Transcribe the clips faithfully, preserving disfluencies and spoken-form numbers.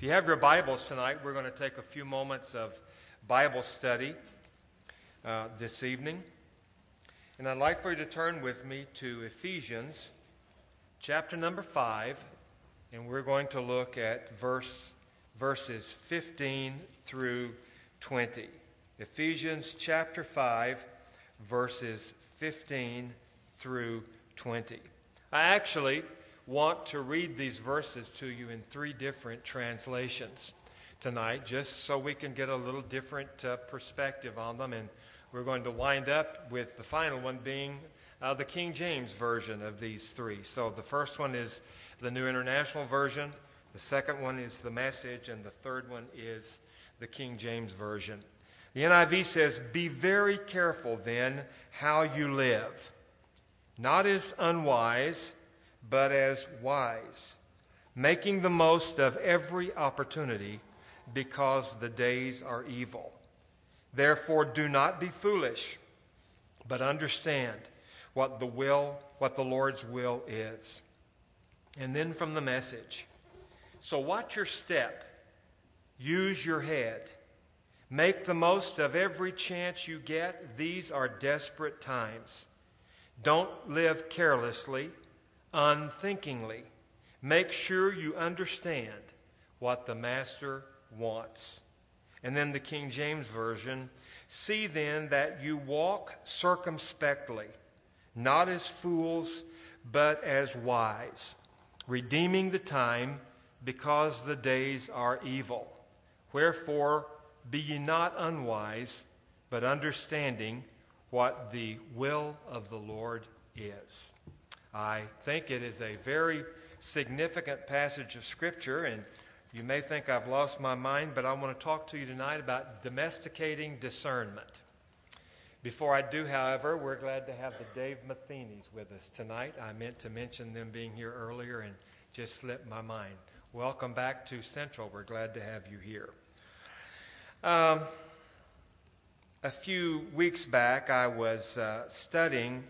If you have your Bibles tonight, we're going to take a few moments of Bible study uh, this evening. And I'd like for you to turn with me to Ephesians chapter number five, and we're going to look at verse verses fifteen through twenty. Ephesians chapter five, verses fifteen through twenty. I actually want to read these verses to you in three different translations tonight, just so we can get a little different uh, perspective on them. And we're going to wind up with the final one being uh, the King James Version of these three. So the first one is the New International Version, the second one is the Message, and the third one is the King James Version. The N I V says, "Be very careful then how you live, not as unwise, but as wise, making the most of every opportunity, because the days are evil. Therefore do not be foolish, but understand what the will, what the Lord's will is." And then from the Message, "So watch your step, use your head, make the most of every chance you get. These are desperate times. Don't live carelessly, unthinkingly. Make sure you understand what the Master wants." And then the King James Version, "See then that you walk circumspectly, not as fools, but as wise, redeeming the time, because the days are evil. Wherefore be ye not unwise, but understanding what the will of the Lord is." I think it is a very significant passage of Scripture, and you may think I've lost my mind, but I want to talk to you tonight about domesticating discernment. Before I do, however, we're glad to have the Dave Matheny's with us tonight. I meant to mention them being here earlier and just slipped my mind. Welcome back to Central. We're glad to have you here. Um, a few weeks back, I was uh, studying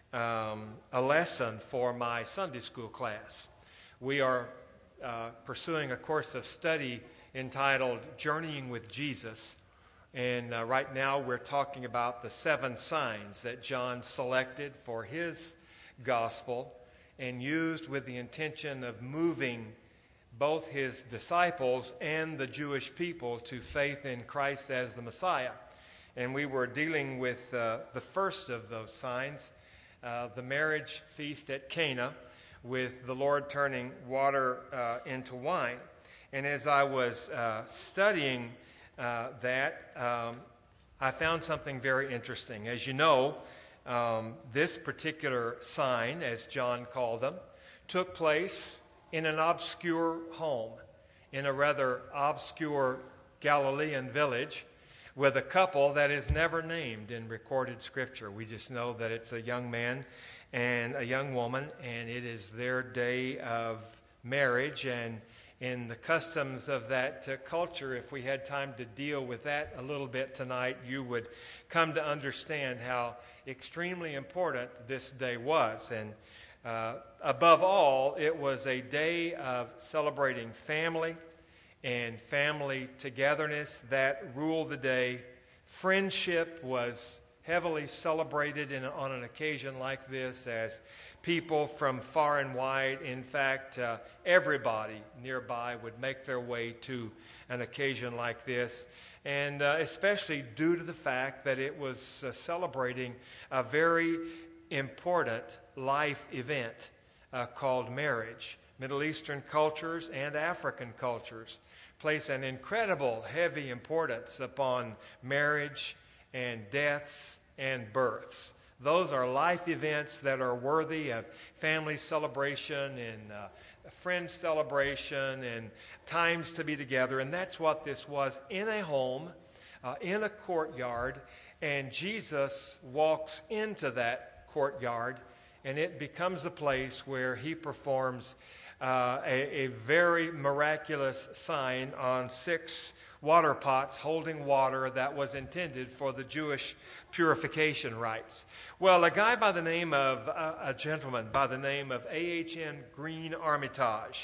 Um, a lesson for my Sunday school class. We are uh, pursuing a course of study entitled Journeying with Jesus, and uh, right now we're talking about the seven signs that John selected for his gospel and used with the intention of moving both his disciples and the Jewish people to faith in Christ as the Messiah. And we were dealing with uh, the first of those signs, Uh, the marriage feast at Cana, with the Lord turning water uh, into wine. And as I was uh, studying uh, that, um, I found something very interesting. As you know, um, this particular sign, as John called them, took place in an obscure home, in a rather obscure Galilean village, with a couple that is never named in recorded Scripture. We just know that it's a young man and a young woman, and it is their day of marriage. And in the customs of that uh, culture, if we had time to deal with that a little bit tonight, you would come to understand how extremely important this day was. And uh, above all, it was a day of celebrating family and family togetherness that ruled the day. Friendship was heavily celebrated in, on an occasion like this, as people from far and wide, in fact, uh, everybody nearby would make their way to an occasion like this, and uh, especially due to the fact that it was uh, celebrating a very important life event uh, called marriage. Middle Eastern cultures and African cultures place an incredible heavy importance upon marriage and deaths and births. Those are life events that are worthy of family celebration and uh, friend celebration and times to be together. And that's what this was, in a home, uh, in a courtyard. And Jesus walks into that courtyard, and it becomes a place where he performs Uh, a, a very miraculous sign on six water pots holding water that was intended for the Jewish purification rites. Well, a guy by the name of, uh, a gentleman by the name of A H N Green Armitage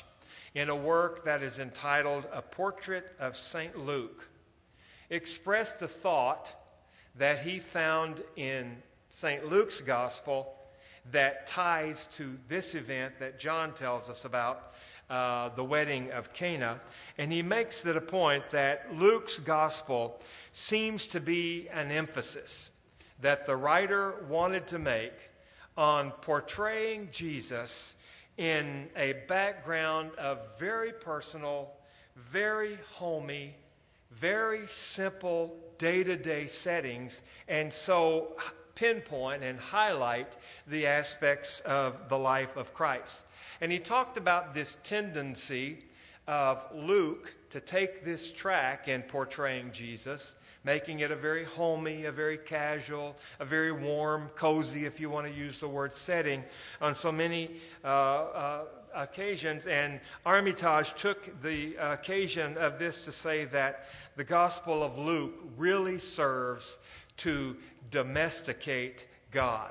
in a work that is entitled A Portrait of Saint Luke, expressed a thought that he found in Saint Luke's gospel that ties to this event that John tells us about, uh, the wedding of Cana. And he makes it a point that Luke's gospel seems to be an emphasis that the writer wanted to make on portraying Jesus in a background of very personal, very homey, very simple day-to-day settings, and so pinpoint and highlight the aspects of the life of Christ. And he talked about this tendency of Luke to take this track in portraying Jesus, making it a very homey, a very casual, a very warm, cozy, if you want to use the word setting, on so many uh, uh, occasions. And Armitage took the occasion of this to say that the Gospel of Luke really serves to domesticate God,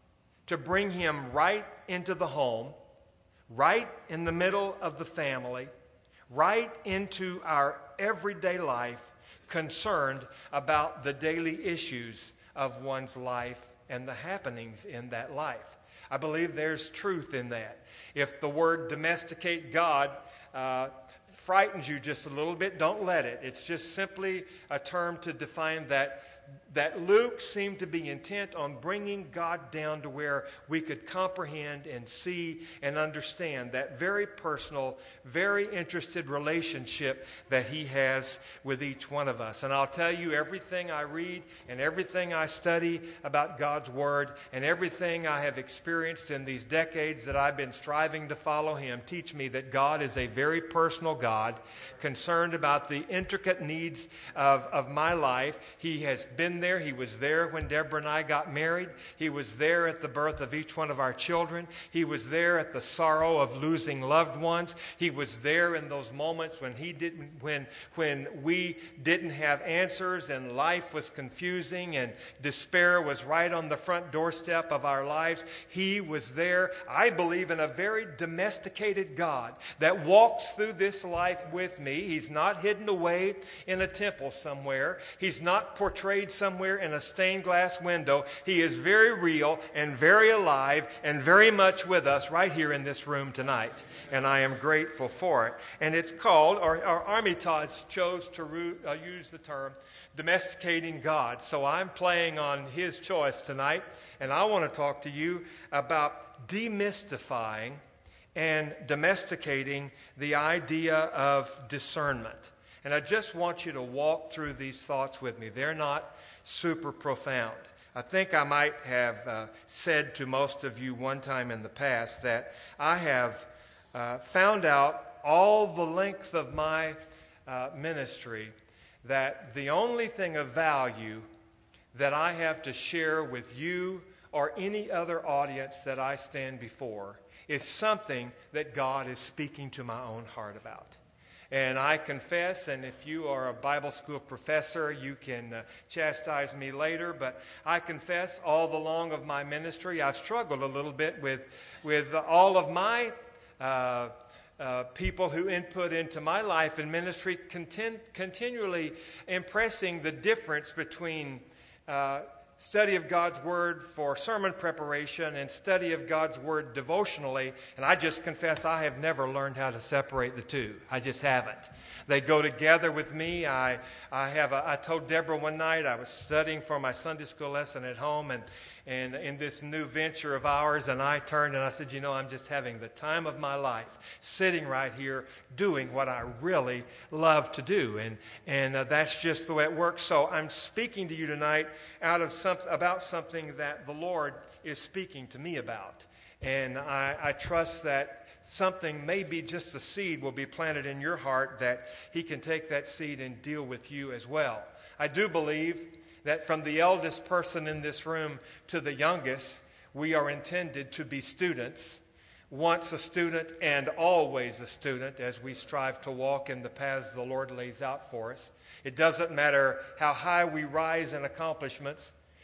to bring him right into the home, right in the middle of the family, right into our everyday life, concerned about the daily issues of one's life and the happenings in that life. I believe there's truth in that. If the word domesticate God uh, frightens you just a little bit, don't let it. It's just simply a term to define that that Luke seemed to be intent on bringing God down to where we could comprehend and see and understand that very personal, very interested relationship that he has with each one of us. And I'll tell you, everything I read and everything I study about God's Word and everything I have experienced in these decades that I've been striving to follow him teach me that God is a very personal God, concerned about the intricate needs of, of my life. He has been there. He was there when Deborah and I got married. He was there at the birth of each one of our children. He was there at the sorrow of losing loved ones. He was there in those moments when he didn't, when when we didn't have answers and life was confusing and despair was right on the front doorstep of our lives. He was there. I believe in a very domesticated God that walks through this life with me. He's not hidden away in a temple somewhere. He's not portrayed somewhere in a stained glass window. He is very real and very alive and very much with us right here in this room tonight. And I am grateful for it. And it's called, or, or Armitage chose to ru- uh, use the term, domesticating God. So I'm playing on his choice tonight. And I want to talk to you about demystifying and domesticating the idea of discernment. And I just want you to walk through these thoughts with me. They're not super profound. I think I might have uh, said to most of you one time in the past that I have uh, found out all the length of my uh, ministry that the only thing of value that I have to share with you or any other audience that I stand before is something that God is speaking to my own heart about. And I confess, and if you are a Bible school professor, you can uh, chastise me later, but I confess all the long of my ministry, I've struggled a little bit with, with all of my uh, uh, people who input into my life and ministry, contin- continually impressing the difference between uh, study of God's Word for sermon preparation and study of God's Word devotionally. And I just confess I have never learned how to separate the two. I just haven't. They go together with me. I I have a, I told Deborah one night I was studying for my Sunday school lesson at home and and in this new venture of ours, and I turned and I said, you know, I'm just having the time of my life sitting right here doing what I really love to do. And and uh, that's just the way it works. So I'm speaking to you tonight out of some, about something that the Lord is speaking to me about. And I, I trust that something, maybe just a seed, will be planted in your heart that he can take that seed and deal with you as well. I do believe that from the eldest person in this room to the youngest, we are intended to be students, once a student and always a student, as we strive to walk in the paths the Lord lays out for us. It doesn't matter how high we rise in accomplishments.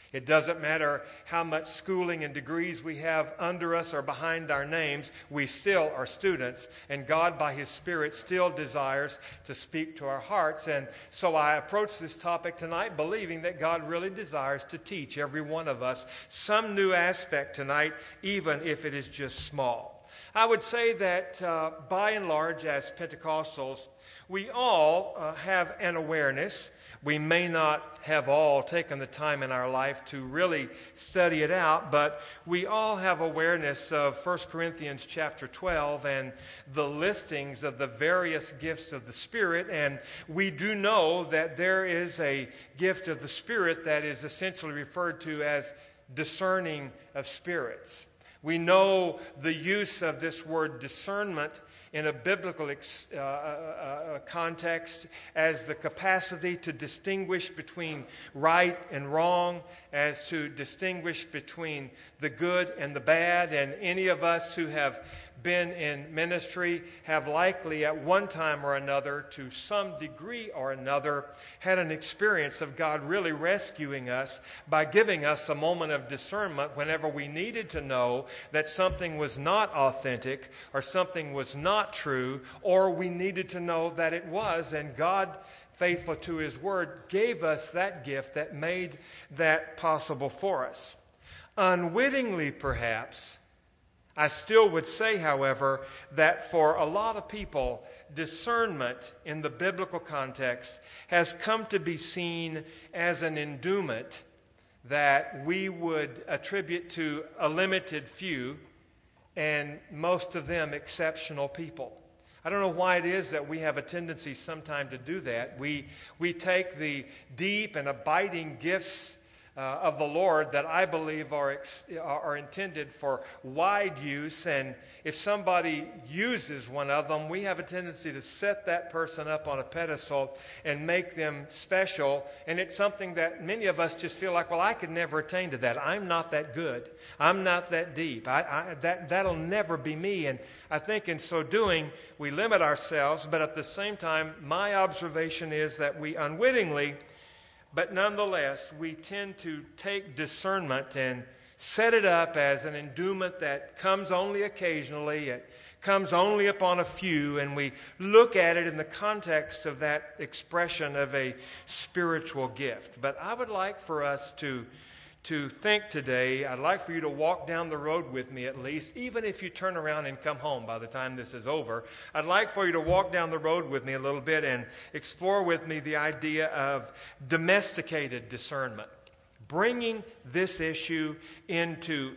It doesn't matter how much schooling and degrees we have under us or behind our names, we still are students, and God by His Spirit still desires to speak to our hearts. And so I approach this topic tonight believing that God really desires to teach every one of us some new aspect tonight, even if it is just small. I would say that uh, by and large, as Pentecostals, we all uh, have an awareness. We may not have all taken the time in our life to really study it out, but we all have awareness of First Corinthians chapter twelve and the listings of the various gifts of the Spirit, and we do know that there is a gift of the Spirit that is essentially referred to as discerning of spirits. We know the use of this word discernment in a biblical ex, uh, uh, context as the capacity to distinguish between right and wrong, as to distinguish between the good and the bad. And any of us who have been in ministry have likely at one time or another, to some degree or another, had an experience of God really rescuing us by giving us a moment of discernment whenever we needed to know that something was not authentic or something was not true, or we needed to know that it was. And God, faithful to His Word, gave us that gift that made that possible for us. Unwittingly, perhaps, I still would say, however, that for a lot of people, discernment in the biblical context has come to be seen as an endowment that we would attribute to a limited few, and most of them exceptional people. I don't know why it is that we have a tendency sometime to do that. We, we take the deep and abiding gifts Uh, of the Lord that I believe are ex- are intended for wide use, and if somebody uses one of them, we have a tendency to set that person up on a pedestal and make them special, and it's something that many of us just feel like, well, I could never attain to that. I'm not that good. I'm not that deep. I, I, that, that'll never be me, and I think in so doing, we limit ourselves, but at the same time, my observation is that we unwittingly, but nonetheless, we tend to take discernment and set it up as an endowment that comes only occasionally. It comes only upon a few, and we look at it in the context of that expression of a spiritual gift. But I would like for us to to think today, I'd like for you to walk down the road with me at least, even if you turn around and come home by the time this is over. I'd like for you to walk down the road with me a little bit and explore with me the idea of domesticated discernment, bringing this issue into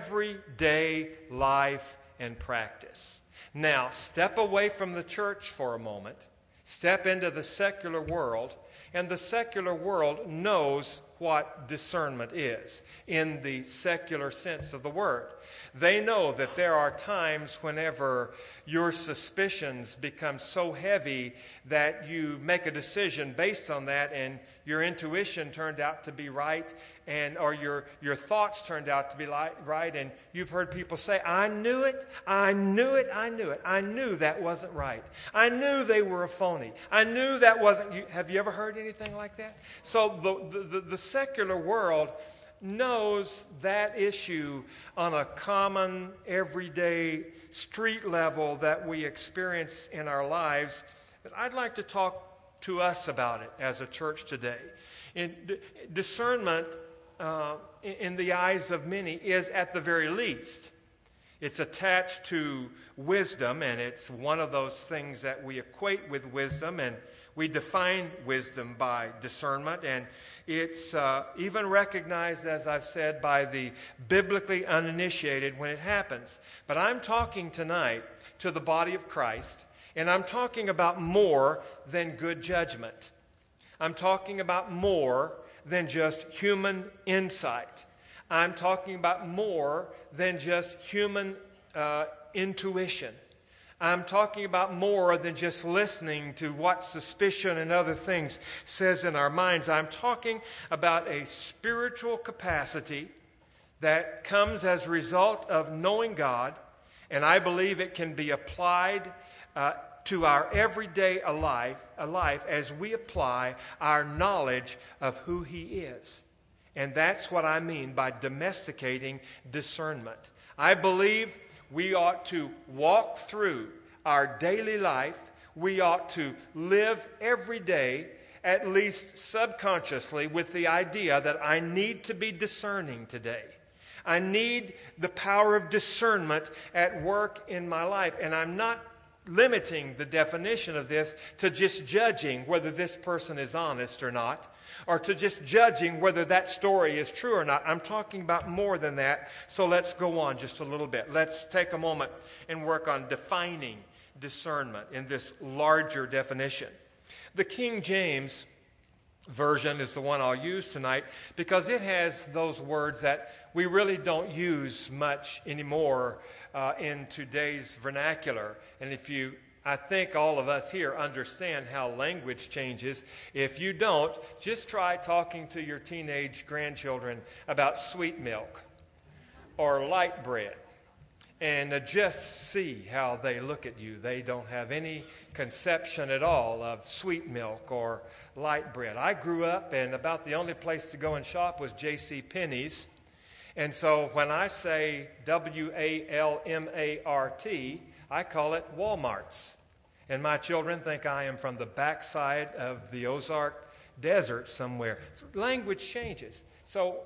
everyday life and practice. Now, step away from the church for a moment, step into the secular world, and the secular world knows what discernment is in the secular sense of the word. They know that there are times whenever your suspicions become so heavy that you make a decision based on that, and your intuition turned out to be right, and or your, your thoughts turned out to be li- right, and you've heard people say, I knew it, I knew it, I knew it. I knew that wasn't right. I knew they were a phony. I knew that wasn't... You, have you ever heard anything like that? So the, the, the secular world knows that issue on a common, everyday, street level that we experience in our lives. But I'd like to talk to us about it as a church today. In, d- discernment, uh, in, in the eyes of many, is at the very least, it's attached to wisdom, and it's one of those things that we equate with wisdom, and we define wisdom by discernment, and it's uh, even recognized, as I've said, by the biblically uninitiated when it happens. But I'm talking tonight to the body of Christ, and I'm talking about more than good judgment. I'm talking about more than just human insight. I'm talking about more than just human uh, intuition. I'm talking about more than just listening to what suspicion and other things says in our minds. I'm talking about a spiritual capacity that comes as a result of knowing God, and I believe it can be applied uh, to our everyday life, life as we apply our knowledge of who He is. And that's what I mean by domesticating discernment. I believe we ought to walk through our daily life. We ought to live every day, at least subconsciously, with the idea that I need to be discerning today. I need the power of discernment at work in my life. And I'm not limiting the definition of this to just judging whether this person is honest or not, or to just judging whether that story is true or not. I'm talking about more than that. So let's go on just a little bit. Let's take a moment and work on defining discernment in this larger definition. The King James Version is the one I'll use tonight because it has those words that we really don't use much anymore uh, in today's vernacular. And if you, I think all of us here understand how language changes. If you don't, just try talking to your teenage grandchildren about sweet milk or light bread. And uh, just see how they look at you. They don't have any conception at all of sweet milk or light bread. I grew up, and about the only place to go and shop was J C Penney's. And so when I say W A L M A R T, I call it Walmart's. And my children think I am from the backside of the Ozark Desert somewhere. So language changes. So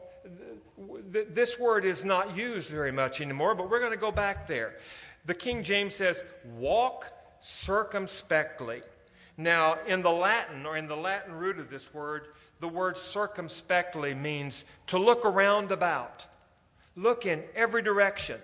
th- this word is not used very much anymore, but we're going to go back there. The King James says, walk circumspectly. Now, in the Latin, or in the Latin root of this word, the word circumspectly means to look around about. Look in every direction.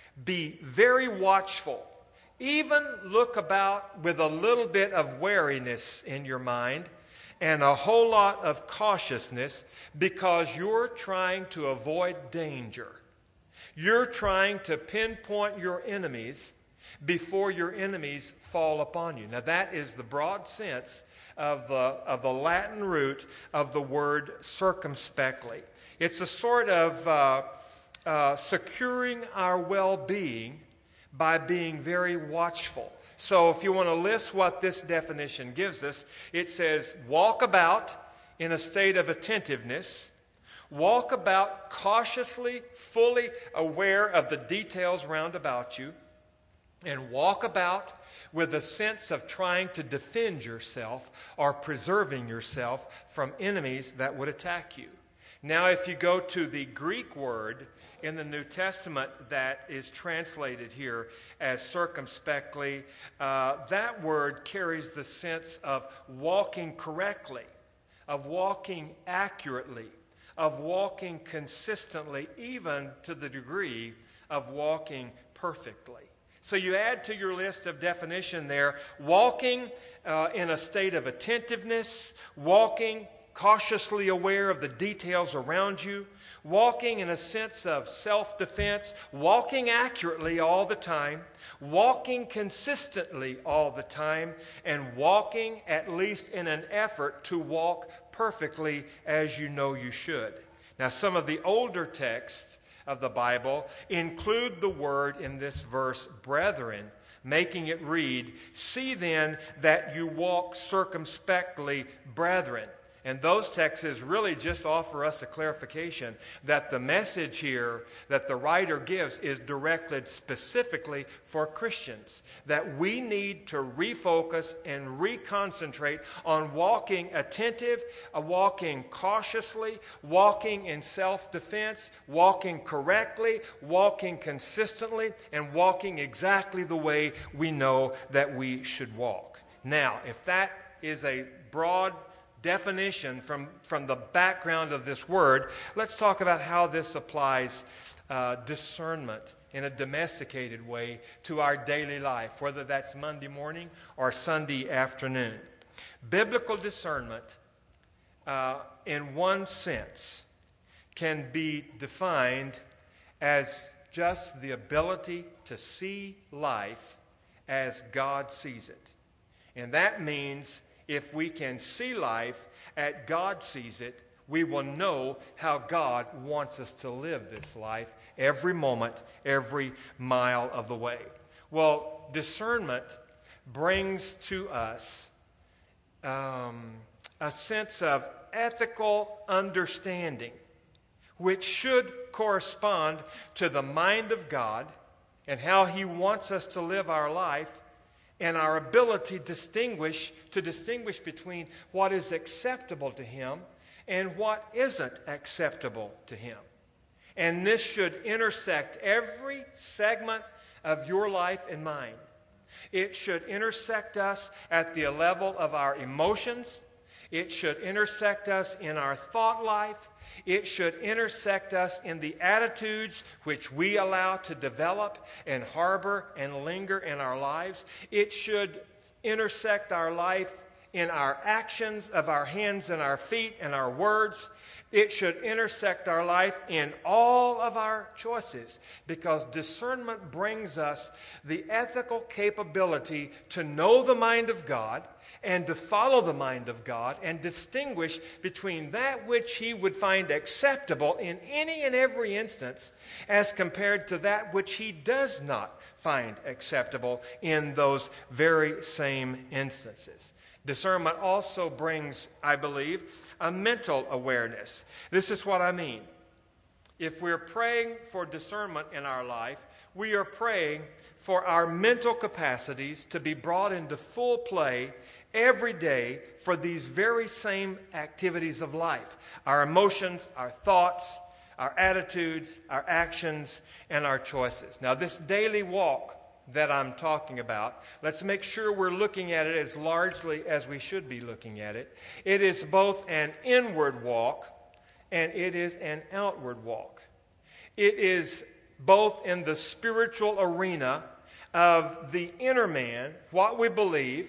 Be very watchful. Even look about with a little bit of wariness in your mind and a whole lot of cautiousness because you're trying to avoid danger. You're trying to pinpoint your enemies before your enemies fall upon you. Now that is the broad sense of the, of the Latin root of the word circumspectly. It's a sort of uh, uh, securing our well-being by being very watchful. So if you want to list what this definition gives us, it says, walk about in a state of attentiveness, walk about cautiously, fully aware of the details round about you, and walk about with a sense of trying to defend yourself or preserving yourself from enemies that would attack you. Now, if you go to the Greek word in the New Testament that is translated here as circumspectly, uh, that word carries the sense of walking correctly, of walking accurately, of walking consistently, even to the degree of walking perfectly. So you add to your list of definition there, walking uh, in a state of attentiveness, walking cautiously aware of the details around you, walking in a sense of self-defense, walking accurately all the time, walking consistently all the time, and walking at least in an effort to walk perfectly as you know you should. Now, some of the older texts of the Bible include the word in this verse, brethren, making it read, see then that you walk circumspectly, brethren. And those texts really just offer us a clarification that the message here that the writer gives is directed specifically for Christians. That we need to refocus and reconcentrate on walking attentive, uh, walking cautiously, walking in self-defense, walking correctly, walking consistently, and walking exactly the way we know that we should walk. Now, if that is a broad definition from, from the background of this word, let's talk about how this applies uh, discernment in a domesticated way to our daily life, whether that's Monday morning or Sunday afternoon. Biblical discernment, uh, in one sense, can be defined as just the ability to see life as God sees it. And that means if we can see life as God sees it, we will know how God wants us to live this life every moment, every mile of the way. Well, discernment brings to us um, a sense of ethical understanding which should correspond to the mind of God and how He wants us to live our life, and our ability to distinguish, to distinguish between what is acceptable to Him and what isn't acceptable to Him. And this should intersect every segment of your life and mine. It should intersect us at the level of our emotions. It should intersect us in our thought life. It should intersect us in the attitudes which we allow to develop and harbor and linger in our lives. It should intersect our life in our actions of our hands and our feet and our words. It should intersect our life in all of our choices, because discernment brings us the ethical capability to know the mind of God and to follow the mind of God and distinguish between that which He would find acceptable in any and every instance as compared to that which He does not find acceptable in those very same instances. Discernment also brings, I believe, a mental awareness. This is what I mean. If we're praying for discernment in our life, we are praying for our mental capacities to be brought into full play every day for these very same activities of life. Our emotions, our thoughts, our attitudes, our actions, and our choices. Now, this daily walk that I'm talking about, let's make sure we're looking at it as largely as we should be looking at it. It is both an inward walk and it is an outward walk. It is both in the spiritual arena of the inner man, what we believe,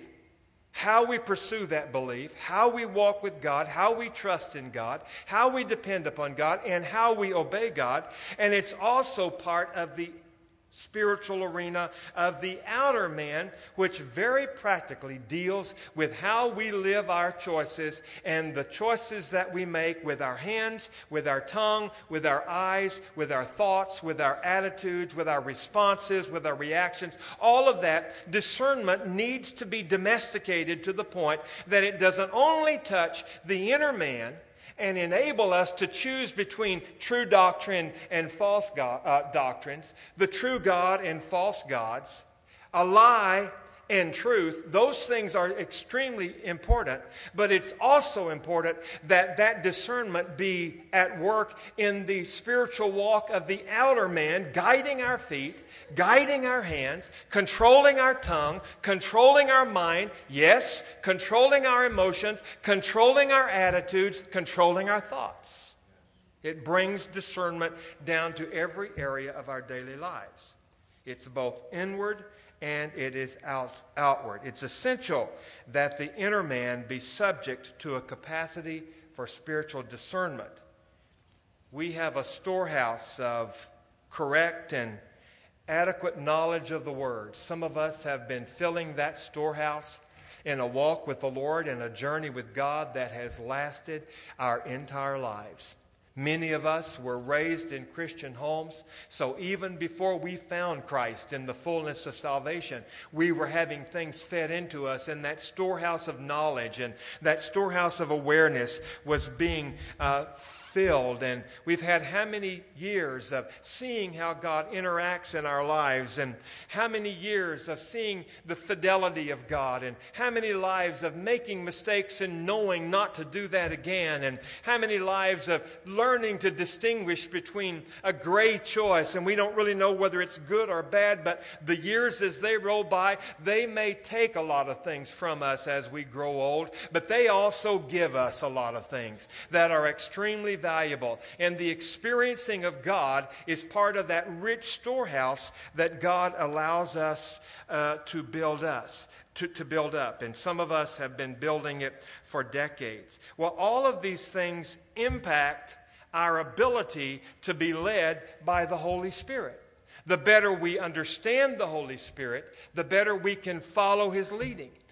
how we pursue that belief, how we walk with God, how we trust in God, how we depend upon God, and how we obey God. And it's also part of the spiritual arena of the outer man, which very practically deals with how we live our choices and the choices that we make with our hands, with our tongue, with our eyes, with our thoughts, with our attitudes, with our responses, with our reactions. All of that discernment needs to be domesticated to the point that it doesn't only touch the inner man and enable us to choose between true doctrine and false God, uh, doctrines, the true God and false gods, a lie and truth. Those things are extremely important, but it's also important that that discernment be at work in the spiritual walk of the outer man, guiding our feet, guiding our hands, controlling our tongue, controlling our mind, yes, controlling our emotions, controlling our attitudes, controlling our thoughts. It brings discernment down to every area of our daily lives. It's both inward and it is out, outward. It's essential that the inner man be subject to a capacity for spiritual discernment. We have a storehouse of correct and adequate knowledge of the Word. Some of us have been filling that storehouse in a walk with the Lord and a journey with God that has lasted our entire lives. Many of us were raised in Christian homes, so even before we found Christ in the fullness of salvation, we were having things fed into us, and that storehouse of knowledge and that storehouse of awareness was being uh, filled. And we've had how many years of seeing how God interacts in our lives, and how many years of seeing the fidelity of God, and how many lives of making mistakes and knowing not to do that again, and how many lives of learning to distinguish between a gray choice, and we don't really know whether it's good or bad, but the years as they roll by, they may take a lot of things from us as we grow old, but they also give us a lot of things that are extremely valuable. And the experiencing of God is part of that rich storehouse that God allows us uh, to build us. To, to build up. And some of us have been building it for decades. Well, all of these things impact our ability to be led by the Holy Spirit. The better we understand the Holy Spirit, the better we can follow His leading.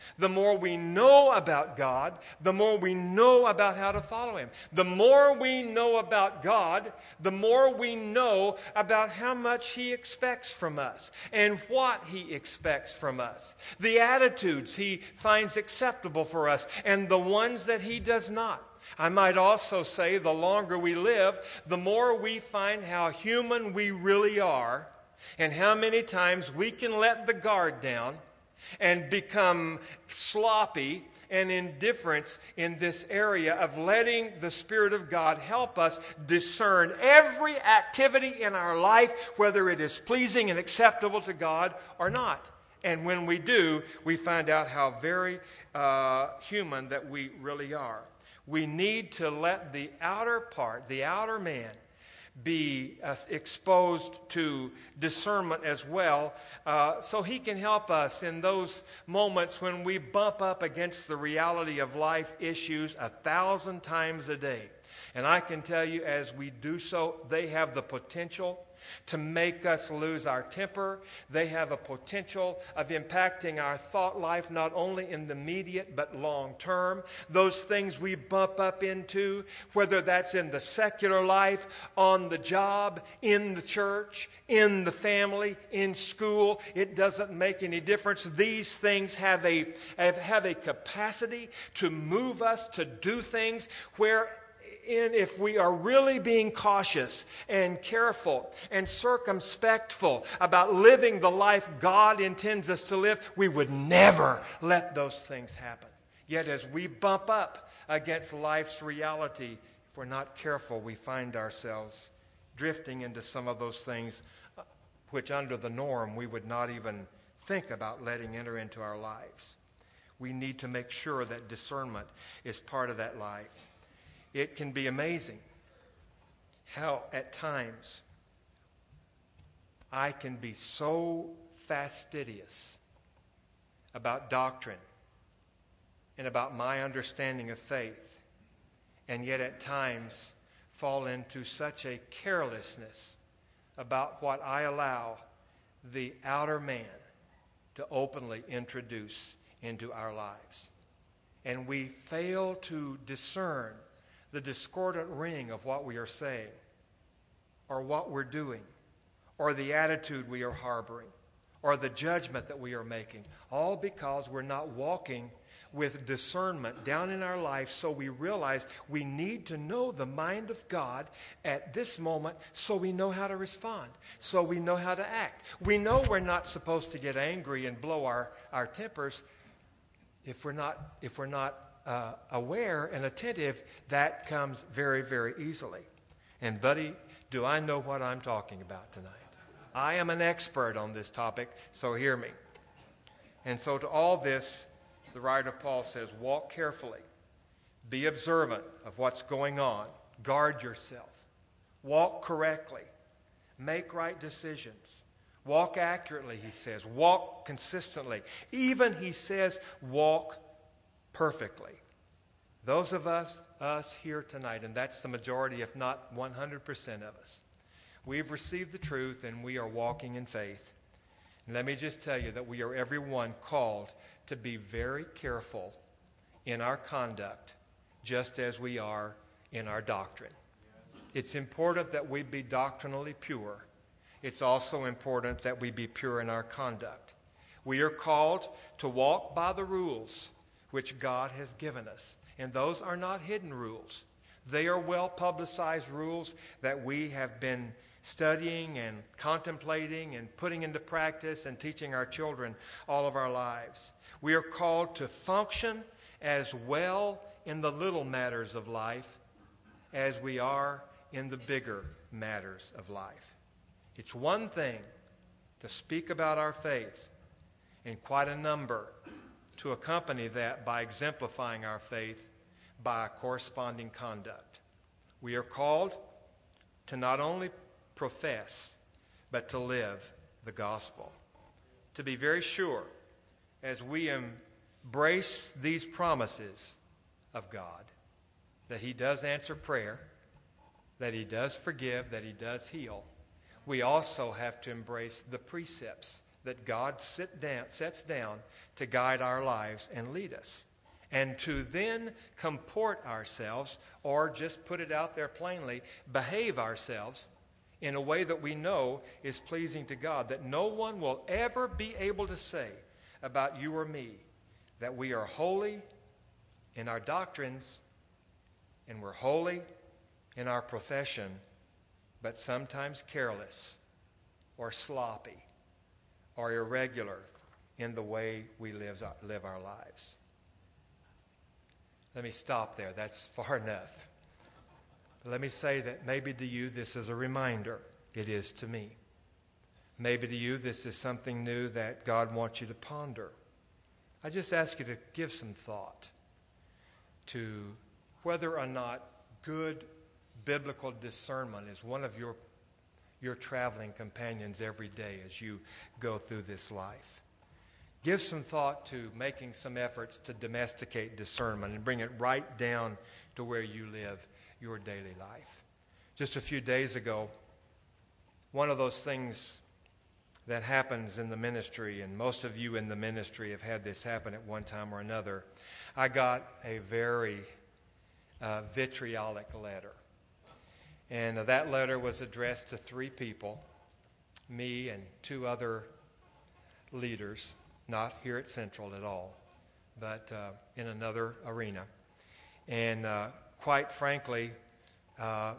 The more we know about God, the more we know about how to follow Him. The more we know about God, the more we know about how much He expects from us and what He expects from us. The attitudes He finds acceptable for us and the ones that He does not. I might also say the longer we live, the more we find how human we really are and how many times we can let the guard down and become sloppy and indifferent in this area of letting the Spirit of God help us discern every activity in our life, whether it is pleasing and acceptable to God or not. And when we do, we find out how very uh, human that we really are. We need to let the outer part, the outer man, be uh, exposed to discernment as well, uh, so he can help us in those moments when we bump up against the reality of life issues a thousand times a day. And I can tell you, as we do so, they have the potential to make us lose our temper. They have a potential of impacting our thought life, not only in the immediate but long term. Those things we bump up into, whether that's in the secular life, on the job, in the church, in the family, in school, it doesn't make any difference. These things have a, have, have a capacity to move us to do things where In, if we are really being cautious and careful and circumspectful about living the life God intends us to live, we would never let those things happen. Yet as we bump up against life's reality, if we're not careful, we find ourselves drifting into some of those things which under the norm we would not even think about letting enter into our lives. We need to make sure that discernment is part of that life. It can be amazing how at times I can be so fastidious about doctrine and about my understanding of faith, and yet at times fall into such a carelessness about what I allow the outer man to openly introduce into our lives. And we fail to discern the discordant ring of what we are saying, or what we're doing, or the attitude we are harboring, or the judgment that we are making, all because we're not walking with discernment down in our life, so we realize we need to know the mind of God at this moment so we know how to respond, so we know how to act. We know we're not supposed to get angry and blow our, our tempers if we're not, if we're not Uh, aware and attentive. That comes very, very easily. And buddy, do I know what I'm talking about tonight? I am an expert on this topic, so hear me. And so to all this, the writer Paul says, walk carefully, be observant of what's going on, guard yourself, walk correctly, make right decisions, walk accurately, he says, walk consistently. Even, he says, walk perfectly. Those of us, us here tonight, and that's the majority, if not one hundred percent of us, we've received the truth and we are walking in faith. And let me just tell you that we are everyone called to be very careful in our conduct, just as we are in our doctrine. It's important that we be doctrinally pure. It's also important that we be pure in our conduct. We are called to walk by the rules which God has given us. And those are not hidden rules. They are well-publicized rules that we have been studying and contemplating and putting into practice and teaching our children all of our lives. We are called to function as well in the little matters of life as we are in the bigger matters of life. It's one thing to speak about our faith, and quite a number to accompany that by exemplifying our faith by a corresponding conduct. We are called to not only profess, but to live the gospel. To be very sure, as we embrace these promises of God, that He does answer prayer, that He does forgive, that He does heal, we also have to embrace the precepts that God sit down, sets down to guide our lives and lead us. And to then comport ourselves, or just put it out there plainly, behave ourselves in a way that we know is pleasing to God, that no one will ever be able to say about you or me that we are holy in our doctrines and we're holy in our profession, but sometimes careless or sloppy or irregular in the way we live, live our lives. Let me stop there. That's far enough. But let me say that maybe to you this is a reminder. It is to me. Maybe to you this is something new that God wants you to ponder. I just ask you to give some thought to whether or not good biblical discernment is one of your, your traveling companions every day as you go through this life. Give some thought to making some efforts to domesticate discernment and bring it right down to where you live your daily life. Just a few days ago, one of those things that happens in the ministry, and most of you in the ministry have had this happen at one time or another, I got a very uh, vitriolic letter. And uh, that letter was addressed to three people, me and two other leaders, not here at Central at all, but uh, in another arena. And uh, quite frankly, uh,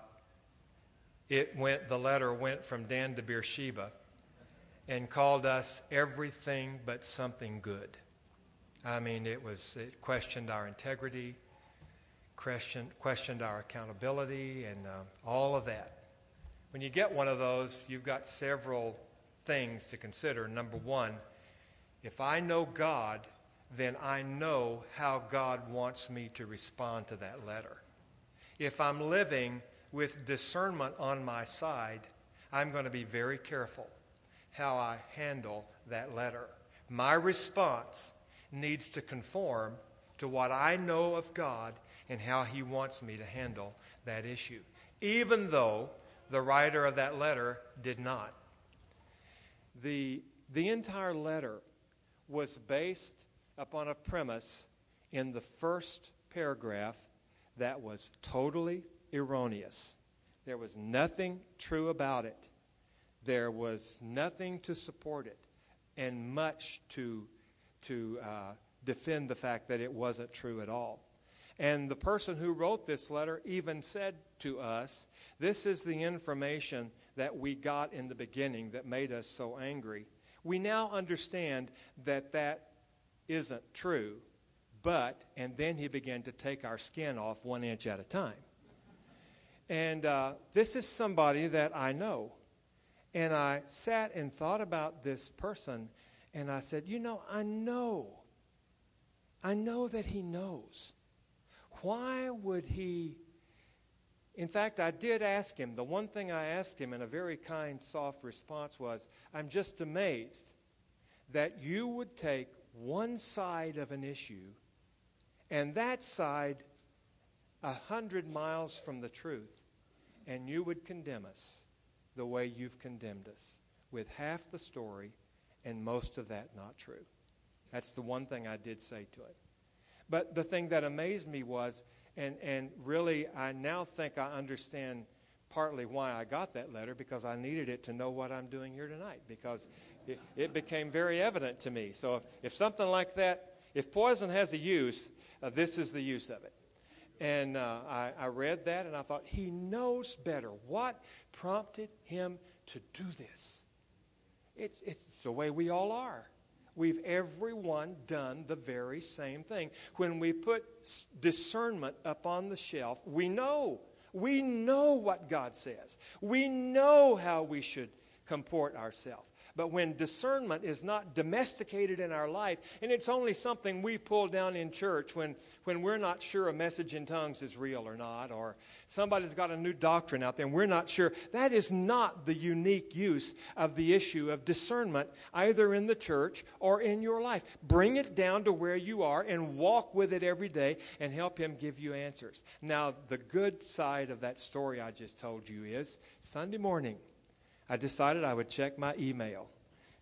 it went. The letter went from Dan to Beersheba and called us everything but something good. I mean, it was it questioned our integrity, questioned, questioned our accountability, and uh, all of that. When you get one of those, you've got several things to consider. Number one, if I know God, then I know how God wants me to respond to that letter. If I'm living with discernment on my side, I'm going to be very careful how I handle that letter. My response needs to conform to what I know of God and how He wants me to handle that issue, even though the writer of that letter did not. The, the entire letter was based upon a premise in the first paragraph that was totally erroneous. There was nothing true about it. There was nothing to support it, and much to, to uh, defend the fact that it wasn't true at all. And the person who wrote this letter even said to us, this is the information that we got in the beginning that made us so angry. We now understand that that isn't true, but, and then he began to take our skin off one inch at a time. And uh, this is somebody that I know. And I sat and thought about this person, and I said, you know, I know, I know that he knows. Why would he? In fact, I did ask him. The one thing I asked him in a very kind, soft response was, I'm just amazed that you would take one side of an issue and that side a hundred miles from the truth, and you would condemn us the way you've condemned us, with half the story and most of that not true. That's the one thing I did say to it. But the thing that amazed me was, and, and really I now think I understand partly why I got that letter, because I needed it to know what I'm doing here tonight, because it, it became very evident to me. So if, if something like that, if poison has a use, uh, this is the use of it. And uh, I, I read that and I thought, he knows better. What prompted him to do this? It's, it's the way we all are. We've everyone done the very same thing. When we put discernment up on the shelf, we know. We know what God says. We know how we should comport ourselves. But when discernment is not domesticated in our life, and it's only something we pull down in church when, when we're not sure a message in tongues is real or not, or somebody's got a new doctrine out there and we're not sure, that is not the unique use of the issue of discernment, either in the church or in your life. Bring it down to where you are and walk with it every day and help Him give you answers. Now, the good side of that story I just told you is Sunday morning, I decided I would check my email,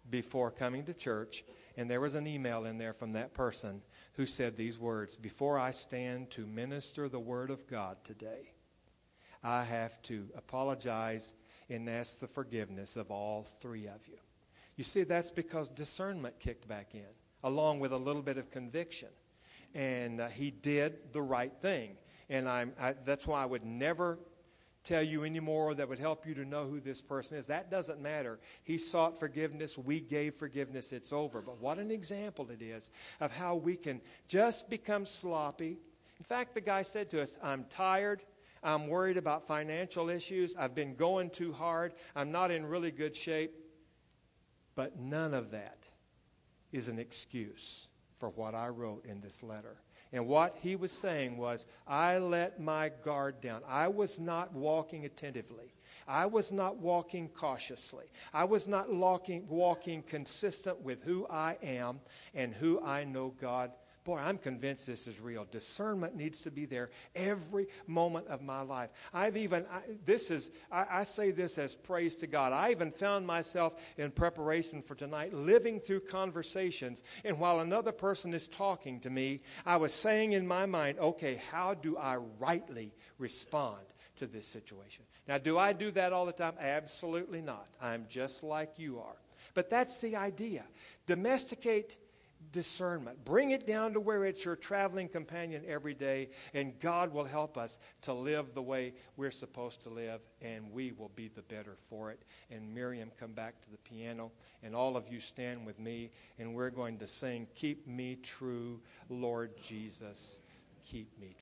before coming to church, and there was an email in there from that person who said these words, "Before I stand to minister the Word of God today, I have to apologize and ask the forgiveness of all three of you." You see, that's because discernment kicked back in, along with a little bit of conviction. And uh, he did the right thing. And I'm, I, that's why I would never tell you any more that would help you to know who this person is. That doesn't matter. He sought forgiveness. We gave forgiveness. It's over. But what an example it is of how we can just become sloppy. In fact, the guy said to us, "I'm tired. I'm worried about financial issues. I've been going too hard. I'm not in really good shape." But none of that is an excuse for what I wrote in this letter. And what he was saying was, I let my guard down. I was not walking attentively. I was not walking cautiously. I was not walking, walking consistent with who I am and who I know God. Boy, I'm convinced this is real. Discernment needs to be there every moment of my life. I've even, I, this is, I, I say this as praise to God. I even found myself in preparation for tonight living through conversations, and while another person is talking to me, I was saying in my mind, okay, how do I rightly respond to this situation? Now, do I do that all the time? Absolutely not. I'm just like you are. But that's the idea. Domesticate discernment. Bring it down to where it's your traveling companion every day, and God will help us to live the way we're supposed to live, and we will be the better for it. And Miriam, come back to the piano, and all of you stand with me, and we're going to sing, "Keep Me True, Lord Jesus, Keep Me True."